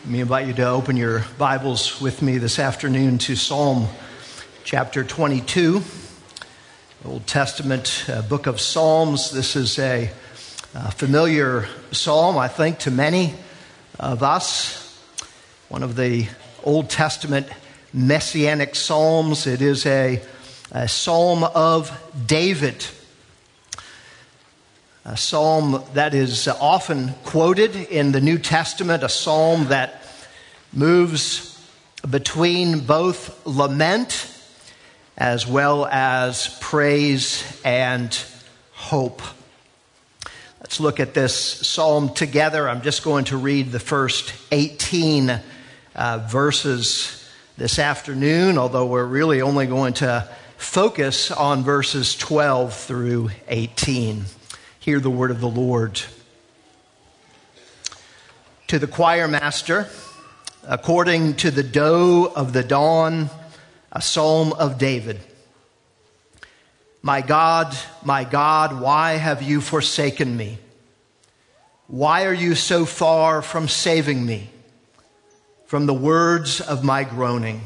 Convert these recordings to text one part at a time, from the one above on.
Let me invite you to open your Bibles with me this afternoon to Psalm chapter 22, Old Testament book of Psalms. This is a familiar psalm, I think, to many of us. One of the Old Testament messianic psalms. It is a psalm of David. A psalm that is often quoted in the New Testament, a psalm that moves between both lament as well as praise and hope. Let's look at this psalm together. I'm just going to read the first 18 verses this afternoon, although we're really only going to focus on verses 12 through 18. Hear the word of the Lord. To the choir master, according to the doe of the dawn, a psalm of David. My God, why have you forsaken me? Why are you so far from saving me from the words of my groaning?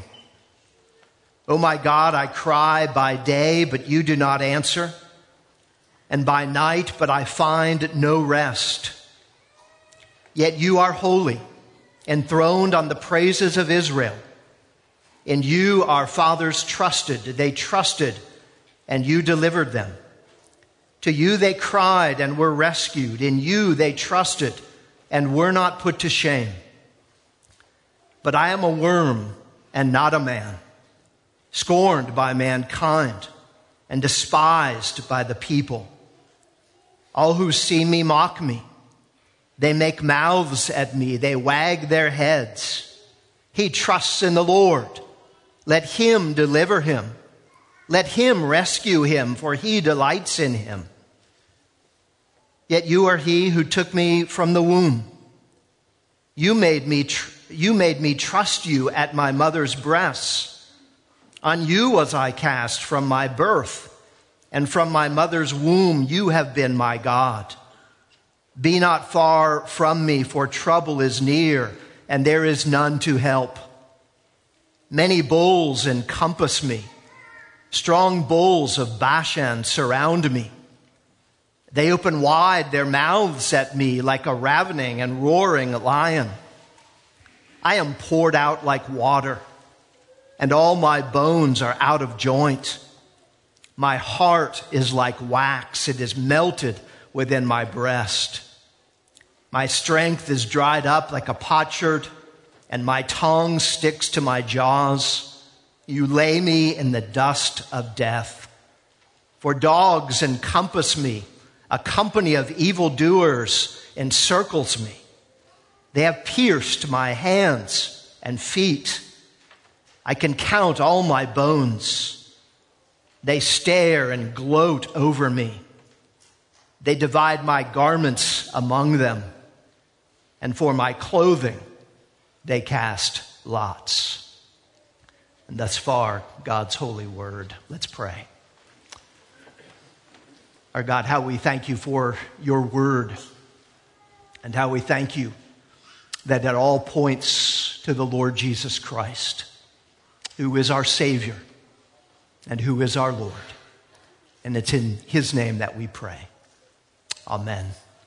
O my God, I cry by day, but you do not answer, and by night, but I find no rest. Yet you are holy, enthroned on the praises of Israel. In you our fathers trusted. They trusted, and you delivered them. To you they cried and were rescued. In you they trusted and were not put to shame. But I am a worm and not a man, scorned by mankind and despised by the people. All who see me mock me. They make mouths at me. They wag their heads. He trusts in the Lord. Let him deliver him. Let him rescue him, for he delights in him. Yet you are he who took me from the womb. You made me trust you at my mother's breasts. On you was I cast from my birth. And from my mother's womb you have been my God. Be not far from me, for trouble is near, and there is none to help. Many bulls encompass me. Strong bulls of Bashan surround me. They open wide their mouths at me like a ravening and roaring lion. I am poured out like water, and all my bones are out of joint. My heart is like wax. It is melted within my breast. My strength is dried up like a potsherd, and my tongue sticks to my jaws. You lay me in the dust of death. For dogs encompass me. A company of evildoers encircles me. They have pierced my hands and feet. I can count all my bones. They stare and gloat over me. They divide my garments among them, and for my clothing they cast lots. And thus far, God's holy word. Let's pray. Our God, how we thank you for your word, and how we thank you that it all points to the Lord Jesus Christ, who is our Savior and who is our Lord. And it's in his name that we pray. Amen.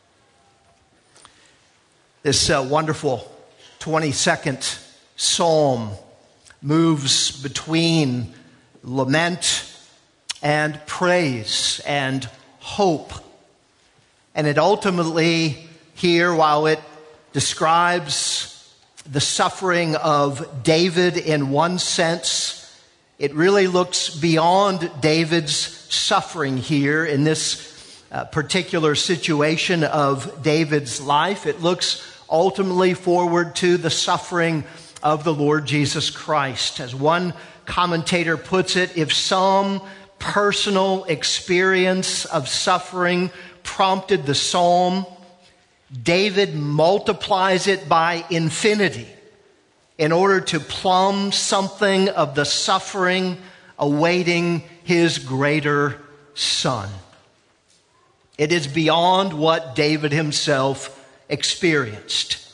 This wonderful 22nd psalm moves between lament and praise and hope. And it ultimately here, while it describes the suffering of David in one sense, it really looks beyond David's suffering here in this particular situation of David's life. It looks ultimately forward to the suffering of the Lord Jesus Christ. As one commentator puts it, if some personal experience of suffering prompted the psalm, David multiplies it by infinity in order to plumb something of the suffering awaiting his greater son. It is beyond what David himself experienced.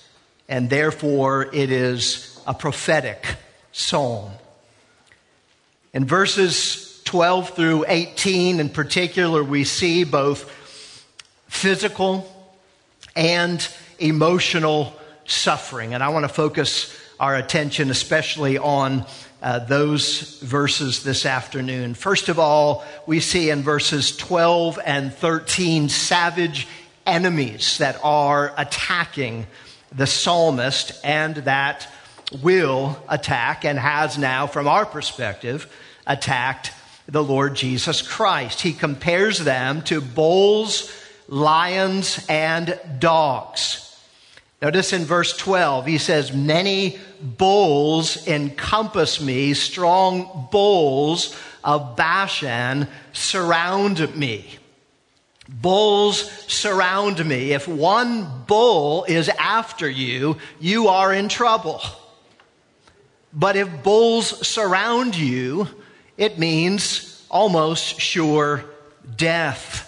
and therefore it is a prophetic psalm. In verses 12 through 18 in particular, we see both physical and emotional suffering. And I want to focus our attention especially on those verses this afternoon. First of all, we see in verses 12 and 13 savage enemies that are attacking the psalmist and that will attack and has now, from our perspective, attacked the Lord Jesus Christ. He compares them to bulls, lions, and dogs. Notice in verse 12, he says, many bulls encompass me, strong bulls of Bashan surround me. Bulls surround me. If one bull is after you, you are in trouble. But if bulls surround you, it means almost sure death.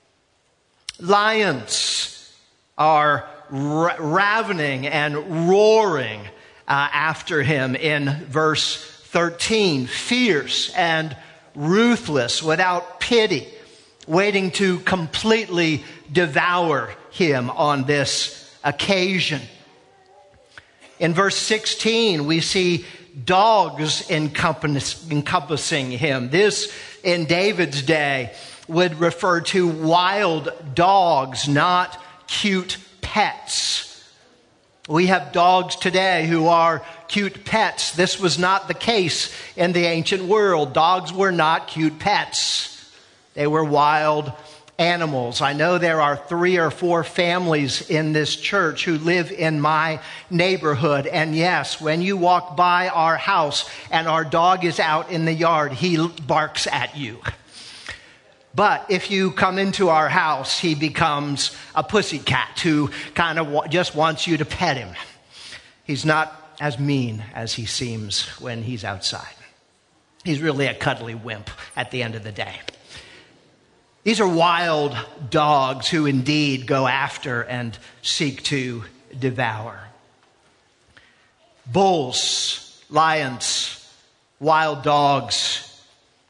Lions are ravening and roaring after him in verse 13. Fierce and ruthless, without pity, waiting to completely devour him on this occasion. In verse 16, we see dogs encompassing him. This, in David's day, would refer to wild dogs, not cute pets. We have dogs today who are cute pets. This was not the case in the ancient world. Dogs were not cute pets. They were wild animals. I know there are 3 or 4 families in this church who live in my neighborhood. And yes, when you walk by our house and our dog is out in the yard, he barks at you. But if you come into our house, he becomes a pussycat who kind of just wants you to pet him. He's not as mean as he seems when he's outside. He's really a cuddly wimp at the end of the day. These are wild dogs who indeed go after and seek to devour. Bulls, lions, wild dogs.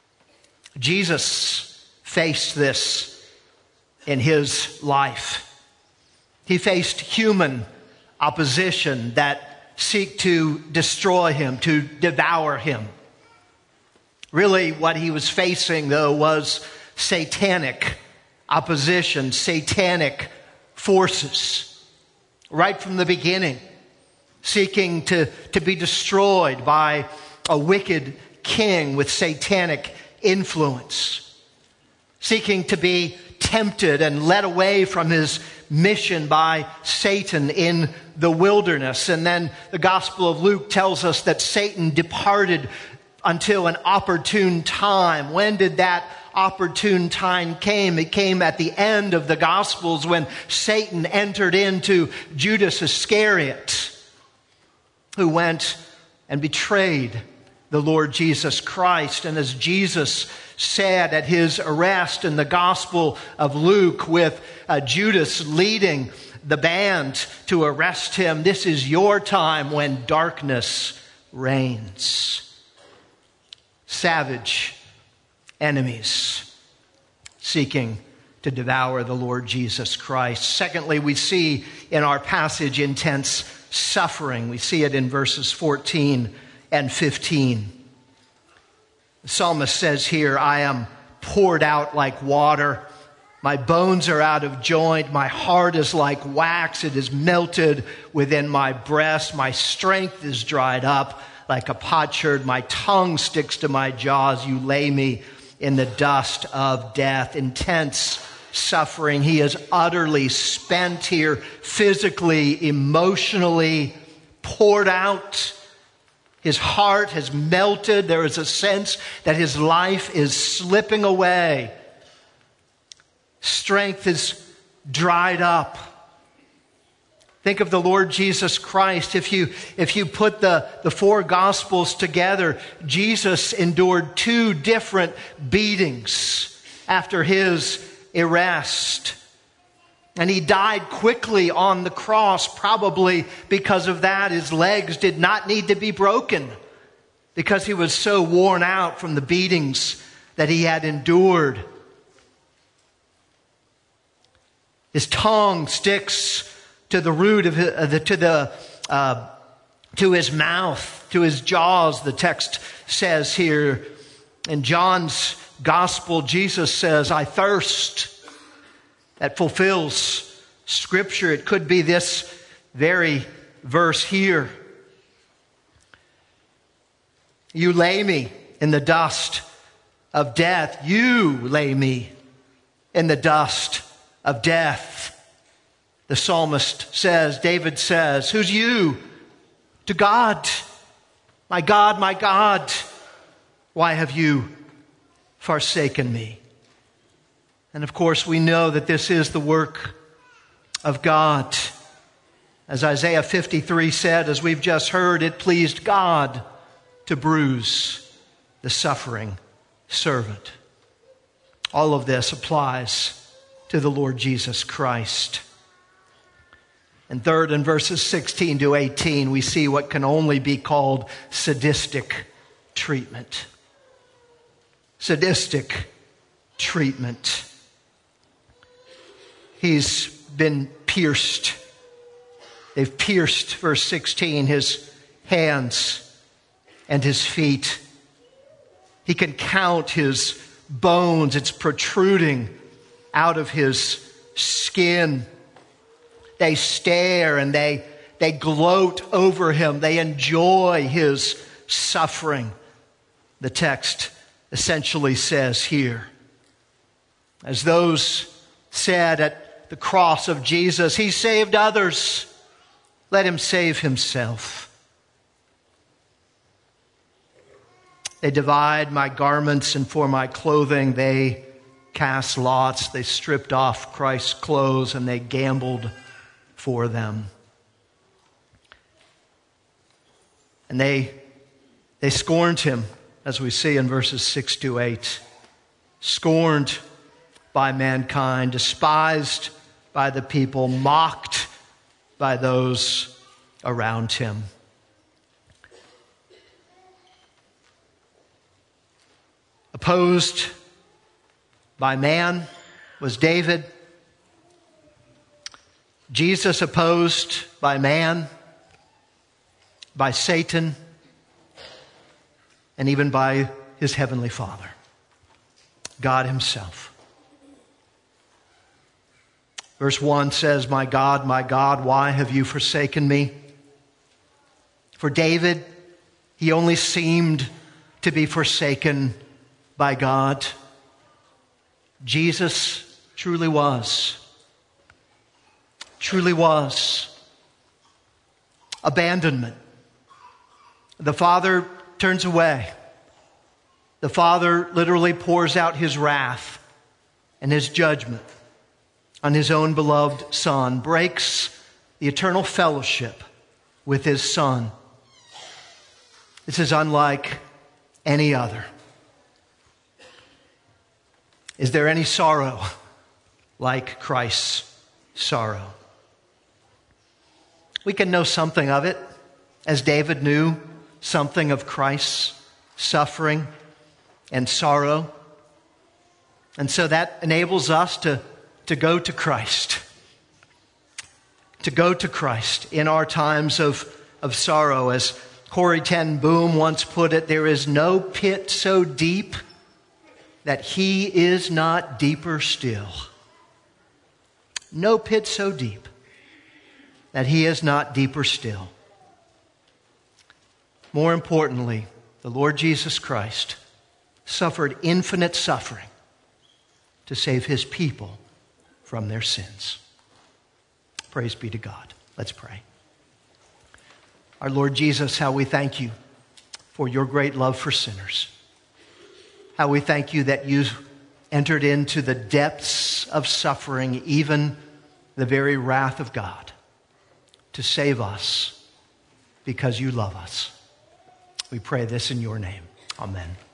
Jesus faced this in his life. He faced human opposition that seek to destroy him, to devour him. Really, what he was facing, though, was satanic opposition, satanic forces. Right from the beginning, seeking to be destroyed by a wicked king with satanic influence. Seeking to be tempted and led away from his mission by Satan in the wilderness. And then the Gospel of Luke tells us that Satan departed until an opportune time. When did that opportune time came? It came at the end of the Gospels when Satan entered into Judas Iscariot, who went and betrayed the Lord Jesus Christ. And as Jesus said at his arrest in the Gospel of Luke, with Judas leading the band to arrest him, this is your time when darkness reigns. Savage enemies seeking to devour the Lord Jesus Christ. Secondly, we see in our passage intense suffering. We see it in verses 14 and 15. The psalmist says here, I am poured out like water. My bones are out of joint. My heart is like wax. It is melted within my breast. My strength is dried up like a potsherd. My tongue sticks to my jaws. You lay me in the dust of death. Intense suffering. He is utterly spent here, physically, emotionally poured out. His heart has melted. There is a sense that his life is slipping away. Strength is dried up. Think of the Lord Jesus Christ. If you put the 4 Gospels together, Jesus endured 2 different beatings after his arrest. And he died quickly on the cross. Probably because of that, his legs did not need to be broken, because he was so worn out from the beatings that he had endured. His tongue sticks to the root of to his mouth, to his jaws, the text says here. In John's gospel, Jesus says, "I thirst." That fulfills Scripture. It could be this very verse here. You lay me in the dust of death. You lay me in the dust of death. The psalmist says, David says, "Who's you?" To God. My God, why have you forsaken me?" And of course, we know that this is the work of God. As Isaiah 53 said, as we've just heard, it pleased God to bruise the suffering servant. All of this applies to the Lord Jesus Christ. And third, in verses 16 to 18, we see what can only be called sadistic treatment. Sadistic treatment. He's been pierced. They've pierced, verse 16, his hands and his feet. He can count his bones. It's protruding out of his skin. They stare and they gloat over him. They enjoy his suffering. The text essentially says here, as those said at the cross of Jesus, "He saved others. Let him save himself." They divide my garments, and for my clothing they cast lots. They stripped off Christ's clothes and they gambled for them. And they scorned him, as we see in verses 6 to 8. Scorned by mankind, despised by the people, mocked by those around him. Opposed by man was David. Jesus opposed by man, by Satan, and even by his heavenly Father, God himself. Verse 1 says, my God, why have you forsaken me?" For David, he only seemed to be forsaken by God. Jesus truly was. Truly was. Abandonment. The Father turns away. The Father literally pours out his wrath and his judgment on his own beloved Son, breaks the eternal fellowship with his Son. This is unlike any other. Is there any sorrow like Christ's sorrow? We can know something of it, as David knew something of Christ's suffering and sorrow. And so that enables us to go to Christ. To go to Christ in our times of sorrow. As Corrie ten Boom once put it, there is no pit so deep that he is not deeper still. No pit so deep that he is not deeper still. More importantly, the Lord Jesus Christ suffered infinite suffering to save his people from their sins. Praise be to God. Let's pray. Our Lord Jesus, how we thank you for your great love for sinners. How we thank you that you entered into the depths of suffering, even the very wrath of God, to save us because you love us. We pray this in your name. Amen.